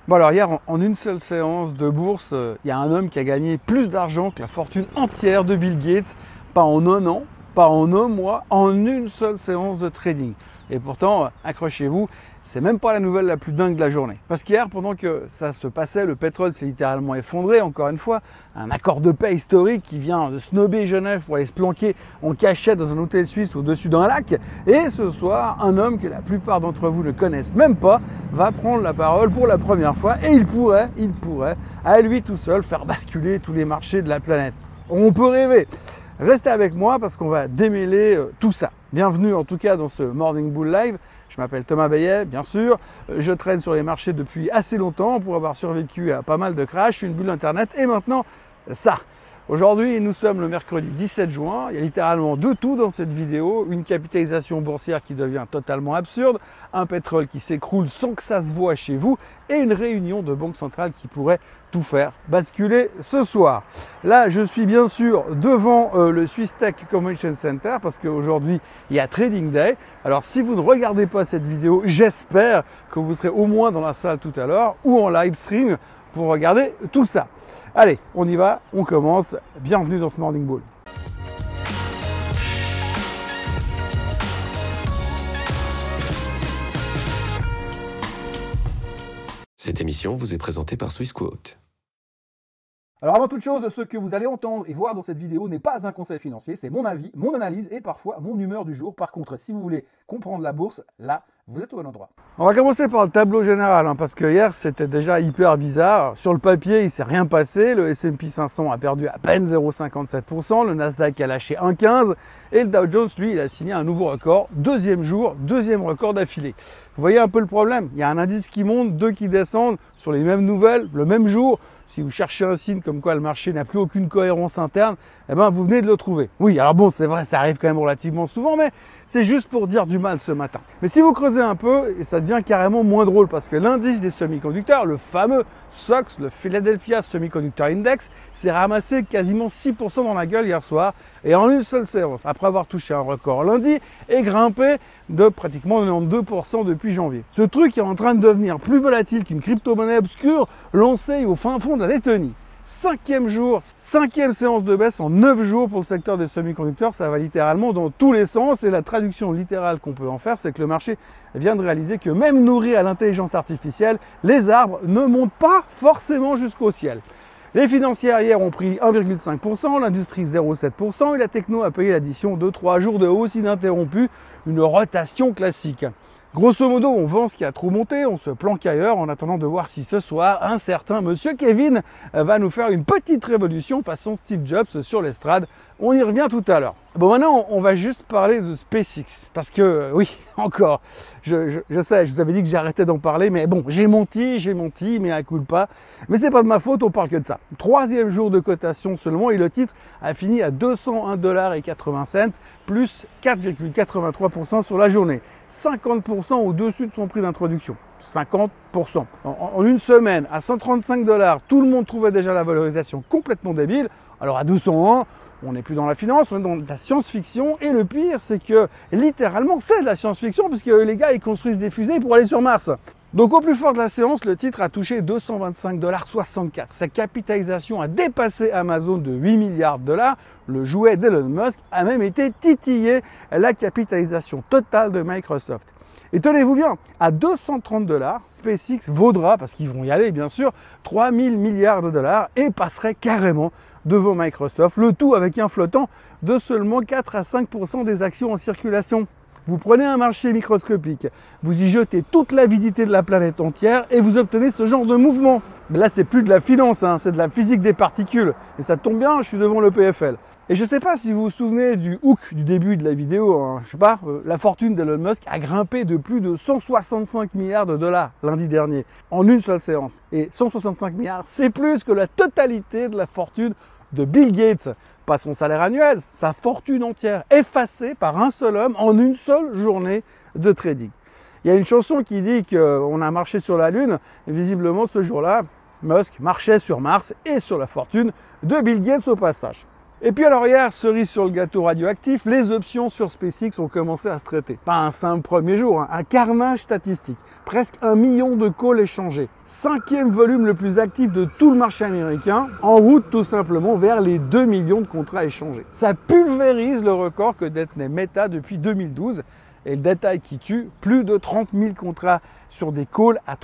Bon alors hier, en une seule séance de bourse, il y a un homme qui a gagné plus d'argent que la fortune entière de Bill Gates, pas en un an, pas en un mois, en une seule séance de trading. Et pourtant, accrochez-vous, c'est même pas la nouvelle la plus dingue de la journée. Parce qu'hier, pendant que ça se passait, le pétrole s'est littéralement effondré, encore une fois, un accord de paix historique qui vient de snobber Genève pour aller se planquer en cachette dans un hôtel suisse au-dessus d'un lac. Et ce soir, un homme que la plupart d'entre vous ne connaissent même pas va prendre la parole pour la première fois et il pourrait, à lui tout seul, faire basculer tous les marchés de la planète. On peut rêver. Restez avec moi parce qu'on va démêler tout ça. Bienvenue en tout cas dans ce Morning Bull Live. Je m'appelle Thomas Bayet, bien sûr. Je traîne sur les marchés depuis assez longtemps pour avoir survécu à pas mal de crashs, une bulle internet et maintenant ça. Aujourd'hui, nous sommes le mercredi 17 juin. Il y a littéralement de tout dans cette vidéo. Une capitalisation boursière qui devient totalement absurde, un pétrole qui s'écroule sans que ça se voit chez vous et une réunion de banque centrale qui pourrait tout faire basculer ce soir. Là, je suis bien sûr devant le Swiss Tech Convention Center parce qu'aujourd'hui, il y a Trading Day. Alors, si vous ne regardez pas cette vidéo, j'espère que vous serez au moins dans la salle tout à l'heure ou en live stream pour regarder tout ça. Allez, on y va, on commence. Bienvenue dans ce Morning Bull. Cette émission vous est présentée par Swissquote. Alors avant toute chose, ce que vous allez entendre et voir dans cette vidéo n'est pas un conseil financier, c'est mon avis, mon analyse et parfois mon humeur du jour. Par contre, si vous voulez comprendre la bourse, là, vous êtes au bon endroit. On va commencer par le tableau général, parce que hier, c'était déjà hyper bizarre. Sur le papier, il ne s'est rien passé. Le S&P 500 a perdu à peine 0,57%, le Nasdaq a lâché 1,15% et le Dow Jones, lui, il a signé un nouveau record. Deuxième jour, deuxième record d'affilée. Vous voyez un peu le problème. Il y a un indice qui monte, deux qui descendent sur les mêmes nouvelles, le même jour. Si vous cherchez un signe comme quoi le marché n'a plus aucune cohérence interne, eh ben vous venez de le trouver. Oui, alors bon, c'est vrai, ça arrive quand même relativement souvent, mais c'est juste pour dire du mal ce matin. Mais si vous creusez un peu, et ça devient carrément moins drôle parce que l'indice des semi-conducteurs, le fameux SOX, le Philadelphia Semiconductor Index, s'est ramassé quasiment 6% dans la gueule hier soir et en une seule séance, après avoir touché un record lundi et grimpé de pratiquement 92% depuis janvier. Ce truc est en train de devenir plus volatile qu'une crypto-monnaie obscure lancée au fin fond de la Lettonie. Cinquième jour, cinquième séance de baisse en 9 jours pour le secteur des semi-conducteurs. Ça va littéralement dans tous les sens et la traduction littérale qu'on peut en faire, c'est que le marché vient de réaliser que même nourri à l'intelligence artificielle, les arbres ne montent pas forcément jusqu'au ciel. Les financières hier ont pris 1,5%, l'industrie 0,7% et la techno a payé l'addition de 3 jours de hausse ininterrompue, une rotation classique. Grosso modo, on vend ce qui a trop monté, on se planque ailleurs en attendant de voir si ce soir, un certain monsieur Kevin va nous faire une petite révolution façon Steve Jobs sur l'estrade. On y revient tout à l'heure. Bon, maintenant, on va juste parler de SpaceX. Parce que, oui, encore, je sais, je vous avais dit que j'arrêtais d'en parler, mais bon, j'ai menti, mais à culpa. Mais c'est pas de ma faute, on parle que de ça. Troisième jour de cotation seulement, et le titre a fini à 201,80$, plus 4,83% sur la journée. 50% au-dessus de son prix d'introduction. 50%. En une semaine, à 135$, tout le monde trouvait déjà la valorisation complètement débile. Alors à 201, on n'est plus dans la finance, on est dans de la science-fiction. Et le pire, c'est que littéralement, c'est de la science-fiction puisque les gars, ils construisent des fusées pour aller sur Mars. Donc au plus fort de la séance, le titre a touché 225,64$. Sa capitalisation a dépassé Amazon de 8 milliards $. Le jouet d'Elon Musk a même été titillé la capitalisation totale de Microsoft. Et tenez-vous bien, à 230$, SpaceX vaudra, parce qu'ils vont y aller bien sûr, 3000 milliards $, et passerait carrément devant Microsoft, le tout avec un flottant de seulement 4 à 5% des actions en circulation. Vous prenez un marché microscopique, vous y jetez toute l'avidité de la planète entière et vous obtenez ce genre de mouvement. Mais là, c'est plus de la finance, c'est de la physique des particules. Et ça tombe bien, je suis devant le PFL. Et je ne sais pas si vous vous souvenez du hook du début de la vidéo, la fortune d'Elon Musk a grimpé de plus de 165 milliards $, lundi dernier, en une seule séance. Et 165 milliards, c'est plus que la totalité de la fortune de Bill Gates. Pas son salaire annuel, sa fortune entière, effacée par un seul homme en une seule journée de trading. Il y a une chanson qui dit qu'on a marché sur la Lune, et visiblement ce jour-là, Musk marchait sur Mars et sur la fortune de Bill Gates au passage. Et puis alors hier, cerise sur le gâteau radioactif, les options sur SpaceX ont commencé à se traiter. Pas un simple premier jour, hein, un carnage statistique. Presque 1 million de calls échangés. 5e volume le plus actif de tout le marché américain, en route tout simplement vers les 2 millions de contrats échangés. Ça pulvérise le record que détenait Meta depuis 2012. Et le détail qui tue, plus de 30 000 contrats sur des calls à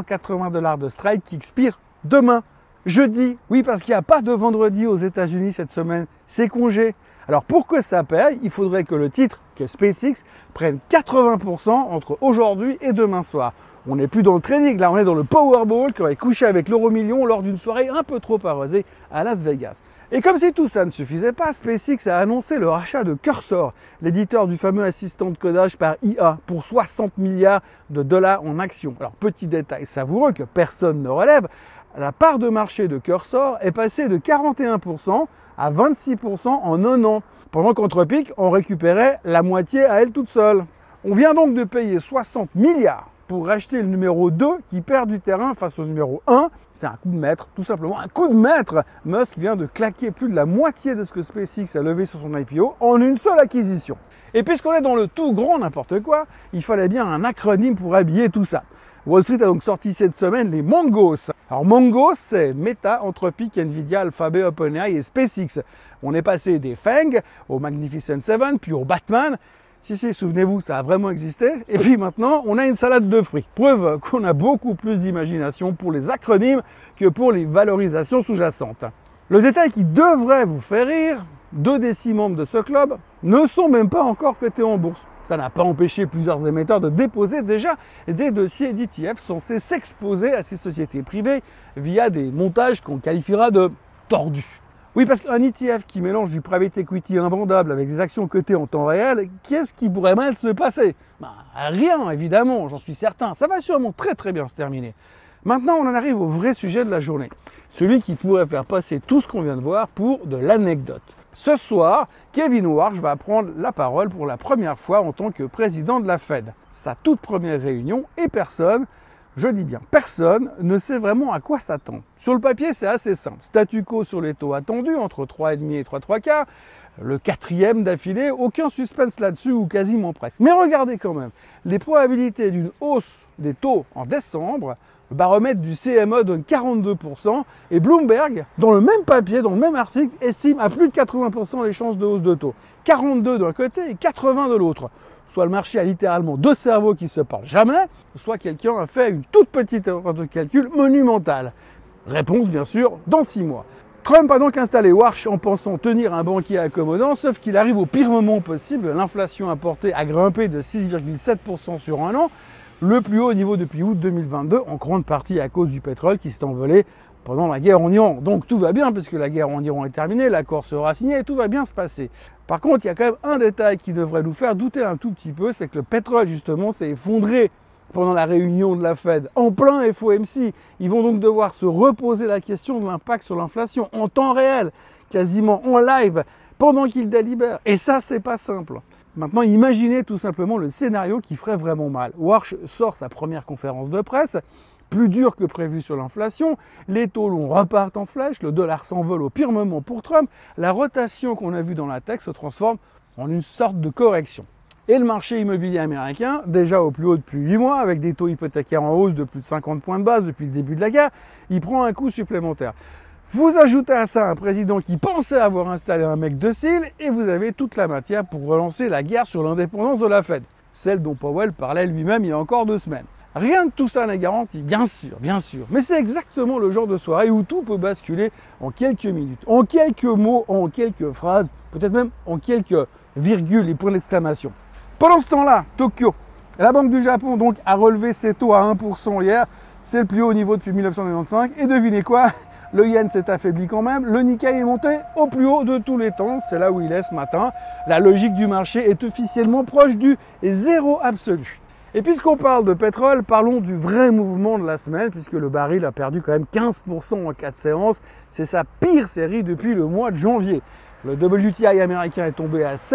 $380 de strike qui expirent demain. Jeudi, oui, parce qu'il n'y a pas de vendredi aux États-Unis cette semaine, c'est congé. Alors pour que ça paye, il faudrait que le titre, que SpaceX, prenne 80% entre aujourd'hui et demain soir. On n'est plus dans le trading, là on est dans le Powerball qui aurait couché avec l'euro-million lors d'une soirée un peu trop arrosée à Las Vegas. Et comme si tout ça ne suffisait pas, SpaceX a annoncé le rachat de Cursor, l'éditeur du fameux assistant de codage par IA, pour 60 milliards de dollars en actions. Alors petit détail savoureux que personne ne relève, la part de marché de Cursor est passée de 41% à 26% en un an, pendant qu'Anthropic en récupérait la moitié à elle toute seule. On vient donc de payer 60 milliards pour racheter le numéro 2 qui perd du terrain face au numéro 1. C'est un coup de maître, tout simplement un coup de maître. Musk vient de claquer plus de la moitié de ce que SpaceX a levé sur son IPO en une seule acquisition. Et puisqu'on est dans le tout grand n'importe quoi, il fallait bien un acronyme pour habiller tout ça. Wall Street a donc sorti cette semaine les Mongos. Alors Mongos, c'est Meta, Anthropic, Nvidia, Alphabet, OpenAI et SpaceX. On est passé des FANG au Magnificent Seven, puis au Batman. Si, souvenez-vous, ça a vraiment existé. Et puis maintenant, on a une salade de fruits. Preuve qu'on a beaucoup plus d'imagination pour les acronymes que pour les valorisations sous-jacentes. Le détail qui devrait vous faire rire, 2 des 6 membres de ce club ne sont même pas encore cotés en bourse. Ça n'a pas empêché plusieurs émetteurs de déposer déjà des dossiers d'ETF censés s'exposer à ces sociétés privées via des montages qu'on qualifiera de tordus. Oui, parce qu'un ETF qui mélange du private equity invendable avec des actions cotées en temps réel, qu'est-ce qui pourrait mal se passer? Rien, évidemment, j'en suis certain. Ça va sûrement très bien se terminer. Maintenant, on en arrive au vrai sujet de la journée. Celui qui pourrait faire passer tout ce qu'on vient de voir pour de l'anecdote. Ce soir, Kevin Warsh va prendre la parole pour la première fois en tant que président de la Fed. Sa toute première réunion et personne, je dis bien personne, ne sait vraiment à quoi s'attendre. Sur le papier, c'est assez simple. Statu quo sur les taux attendus, entre 3,5 et 3,75. Le 4e d'affilée, aucun suspense là-dessus ou quasiment presque. Mais regardez quand même, les probabilités d'une hausse des taux en décembre, le baromètre du CME donne 42% et Bloomberg, dans le même papier, dans le même article, estime à plus de 80% les chances de hausse de taux. 42 d'un côté et 80 de l'autre. Soit le marché a littéralement 2 cerveaux qui ne se parlent jamais, soit quelqu'un a fait une toute petite erreur de calcul monumentale. Réponse bien sûr dans 6 mois. Trump a donc installé Warsh en pensant tenir un banquier accommodant, sauf qu'il arrive au pire moment possible. L'inflation importée a grimpé de 6,7% sur un an, le plus haut niveau depuis août 2022, en grande partie à cause du pétrole qui s'est envolé pendant la guerre en Iran. Donc tout va bien puisque la guerre en Iran est terminée, l'accord sera signé et tout va bien se passer. Par contre, il y a quand même un détail qui devrait nous faire douter un tout petit peu, c'est que le pétrole justement s'est effondré pendant la réunion de la Fed, en plein FOMC. Ils vont donc devoir se reposer la question de l'impact sur l'inflation en temps réel, quasiment en live, pendant qu'ils délibèrent. Et ça, c'est pas simple. Maintenant, imaginez tout simplement le scénario qui ferait vraiment mal. Warsh sort sa première conférence de presse, plus dur que prévu sur l'inflation, les taux longs repartent en flèche, le dollar s'envole au pire moment pour Trump, la rotation qu'on a vue dans la tech se transforme en une sorte de correction. Et le marché immobilier américain, déjà au plus haut depuis 8 mois, avec des taux hypothécaires en hausse de plus de 50 points de base depuis le début de la guerre, il prend un coup supplémentaire. Vous ajoutez à ça un président qui pensait avoir installé un mec docile et vous avez toute la matière pour relancer la guerre sur l'indépendance de la Fed, celle dont Powell parlait lui-même il y a encore 2 semaines. Rien de tout ça n'est garanti, bien sûr, mais c'est exactement le genre de soirée où tout peut basculer en quelques minutes, en quelques mots, en quelques phrases, peut-être même en quelques virgules et points d'exclamation. Pendant ce temps-là, Tokyo, la Banque du Japon donc a relevé ses taux à 1% hier, c'est le plus haut niveau depuis 1995, et devinez quoi? Le yen s'est affaibli quand même, le Nikkei est monté au plus haut de tous les temps, c'est là où il est ce matin. La logique du marché est officiellement proche du zéro absolu. Et puisqu'on parle de pétrole, parlons du vrai mouvement de la semaine, puisque le baril a perdu quand même 15% en 4 séances. C'est sa pire série depuis le mois de janvier. Le WTI américain est tombé à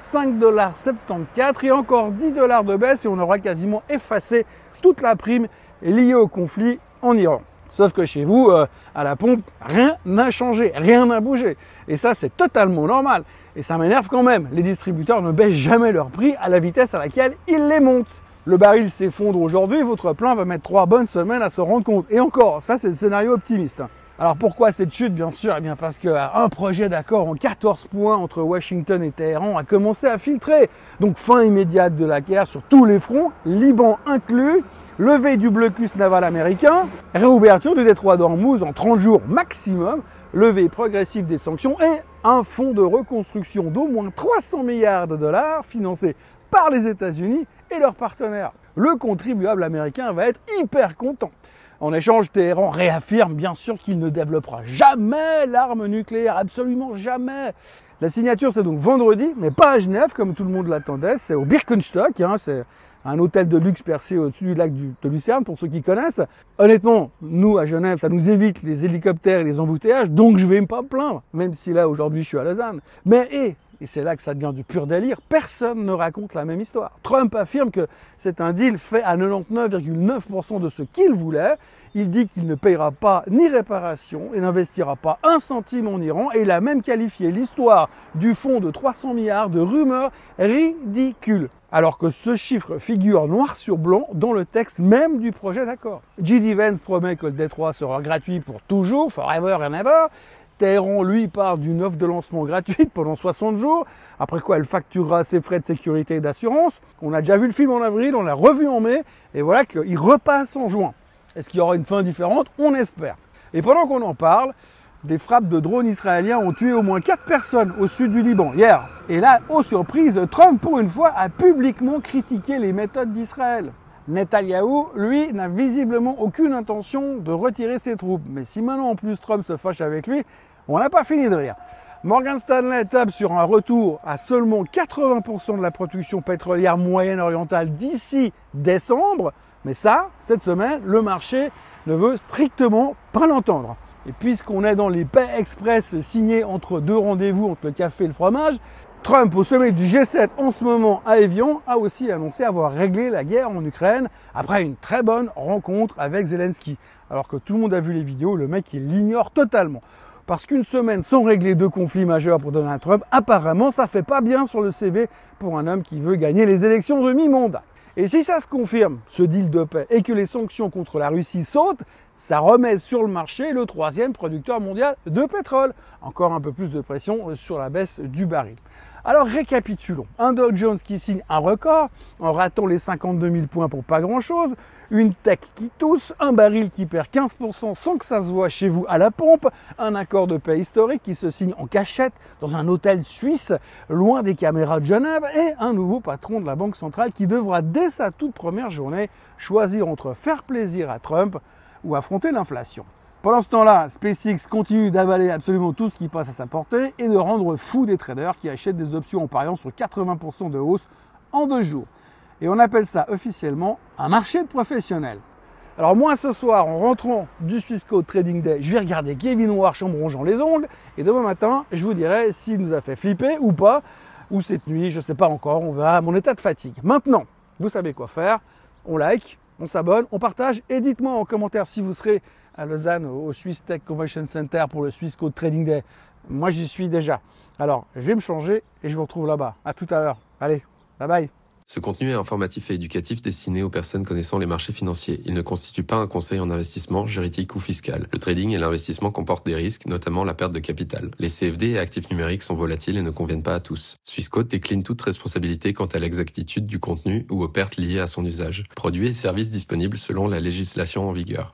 75,74$ et encore 10$ de baisse et on aura quasiment effacé toute la prime liée au conflit en Iran. Sauf que chez vous, à la pompe, rien n'a changé, rien n'a bougé. Et ça, c'est totalement normal. Et ça m'énerve quand même. Les distributeurs ne baissent jamais leur prix à la vitesse à laquelle ils les montent. Le baril s'effondre aujourd'hui, votre plein va mettre 3 bonnes semaines à se rendre compte. Et encore, ça c'est le scénario optimiste. Alors pourquoi cette chute? Bien sûr, eh bien parce qu'un projet d'accord en 14 points entre Washington et Téhéran a commencé à filtrer. Donc fin immédiate de la guerre sur tous les fronts, Liban inclus, levée du blocus naval américain, réouverture du détroit d'Ormuz en 30 jours maximum, levée progressive des sanctions et un fonds de reconstruction d'au moins 300 milliards de dollars financé par les États-Unis et leurs partenaires. Le contribuable américain va être hyper content. En échange, Téhéran réaffirme bien sûr qu'il ne développera jamais l'arme nucléaire, absolument jamais. La signature c'est donc vendredi, mais pas à Genève comme tout le monde l'attendait, c'est au Birkenstock, c'est un hôtel de luxe percé au-dessus du lac de Lucerne pour ceux qui connaissent. Honnêtement, nous à Genève, ça nous évite les hélicoptères et les embouteillages, donc je vais pas me plaindre, même si là aujourd'hui je suis à Lausanne. Mais et c'est là que ça devient du pur délire, personne ne raconte la même histoire. Trump affirme que c'est un deal fait à 99,9% de ce qu'il voulait. Il dit qu'il ne payera pas ni réparation et n'investira pas un centime en Iran. Et il a même qualifié l'histoire du fonds de 300 milliards de rumeurs ridicules. Alors que ce chiffre figure noir sur blanc dans le texte même du projet d'accord. J.D. Vance promet que le détroit sera gratuit pour toujours, forever and ever. Téhéran, lui, parle d'une offre de lancement gratuite pendant 60 jours, après quoi elle facturera ses frais de sécurité et d'assurance. On a déjà vu le film en avril, on l'a revu en mai, et voilà qu'il repasse en juin. Est-ce qu'il y aura une fin différente? On espère. Et pendant qu'on en parle, des frappes de drones israéliens ont tué au moins 4 personnes au sud du Liban hier. Et là, aux surprises, Trump, pour une fois, a publiquement critiqué les méthodes d'Israël. Netanyahou, lui, n'a visiblement aucune intention de retirer ses troupes. Mais si maintenant en plus Trump se fâche avec lui, on n'a pas fini de rire. Morgan Stanley table sur un retour à seulement 80% de la production pétrolière moyenne orientale d'ici décembre. Mais ça, cette semaine, le marché ne veut strictement pas l'entendre. Et puisqu'on est dans les paix express signés entre deux rendez-vous, entre le café et le fromage, Trump, au sommet du G7 en ce moment à Évian, a aussi annoncé avoir réglé la guerre en Ukraine après une très bonne rencontre avec Zelensky. Alors que tout le monde a vu les vidéos, le mec il l'ignore totalement. Parce qu'une semaine sans régler 2 conflits majeurs pour Donald Trump, apparemment ça fait pas bien sur le CV pour un homme qui veut gagner les élections de mi-mandat. Et si ça se confirme, ce deal de paix, et que les sanctions contre la Russie sautent, ça remet sur le marché le 3e producteur mondial de pétrole. Encore un peu plus de pression sur la baisse du baril. Alors récapitulons. Un Dow Jones qui signe un record en ratant les 52 000 points pour pas grand-chose, une tech qui tousse, un baril qui perd 15% sans que ça se voit chez vous à la pompe, un accord de paix historique qui se signe en cachette dans un hôtel suisse loin des caméras de Genève et un nouveau patron de la Banque centrale qui devra dès sa toute première journée choisir entre faire plaisir à Trump ou affronter l'inflation. Pendant ce temps-là, SpaceX continue d'avaler absolument tout ce qui passe à sa portée et de rendre fou des traders qui achètent des options en pariant sur 80% de hausse en 2 jours. Et on appelle ça officiellement un marché de professionnels. Alors moi ce soir, en rentrant du Swissquote Trading Day, je vais regarder Kevin Warsh en me rongeant les ongles et demain matin, je vous dirai s'il nous a fait flipper ou pas, ou cette nuit, je ne sais pas encore, on verra mon état de fatigue. Maintenant, vous savez quoi faire, on like, on s'abonne, on partage et dites-moi en commentaire si vous serez à Lausanne au Swiss Tech Convention Center pour le Swissquote Trading Day. Moi j'y suis déjà. Alors je vais me changer et je vous retrouve là-bas. À tout à l'heure. Allez, bye bye. Ce contenu est informatif et éducatif destiné aux personnes connaissant les marchés financiers. Il ne constitue pas un conseil en investissement, juridique ou fiscal. Le trading et l'investissement comportent des risques, notamment la perte de capital. Les CFD et actifs numériques sont volatiles et ne conviennent pas à tous. Swissquote décline toute responsabilité quant à l'exactitude du contenu ou aux pertes liées à son usage. Produits et services disponibles selon la législation en vigueur.